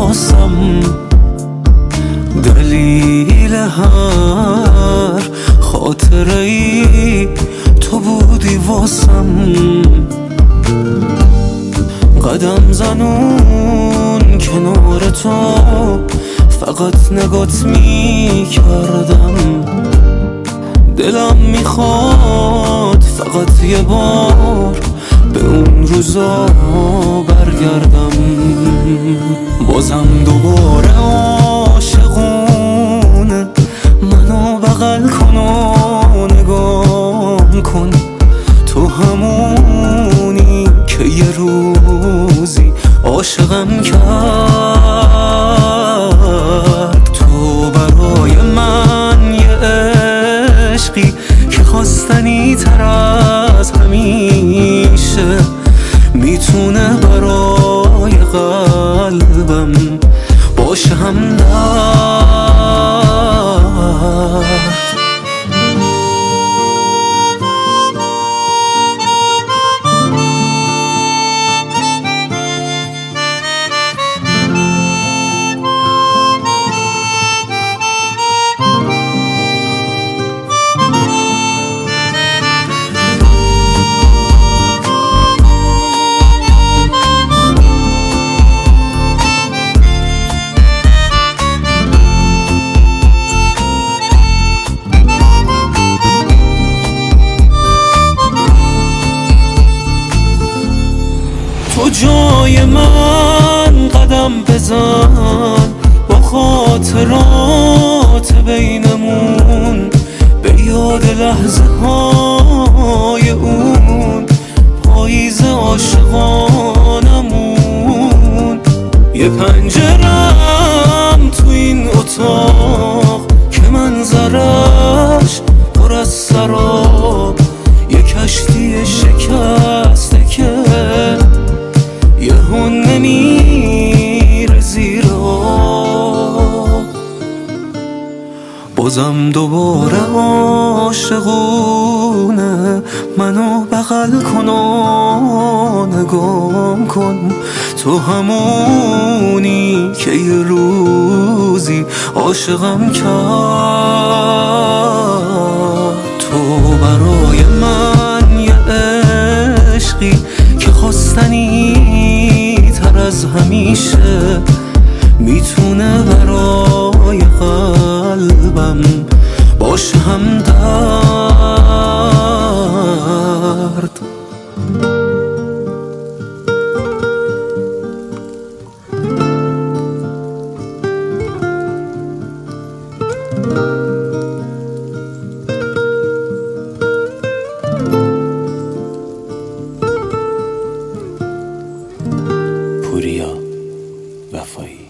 واسم، دلیل هر خاطره ای تو بودی واسم. قدم زنون کنار تو فقط نگات می کردم، دلم میخواد فقط یه بار به اون روزا برگردم. بازم دوباره عاشقونه منو بغل کن و نگام کن، تو همونی که یه روزی عاشقم کرد. تو برای من یه عشقی که خواستنی تر از همیشه، میتونه برای قلبم باشه همدرد. تو جای من قدم بزن، با خاطرات بینمون، به یاد لحظه های اون پاییز عاشقانمون. یه پنجرم تو این اتاق که منظرش پر از سراب، یه کشتی شکسته که یهو نمیره زیر آب. بازم دوباره عاشقونه منو بغل کن و نگام کن، تو همونی که یه روزی عاشقم کرد. تو برای من یه عشقی که خواستنی تر از همیشه، میتونه برای قلبم باشه همدرد. پوریا وفایی.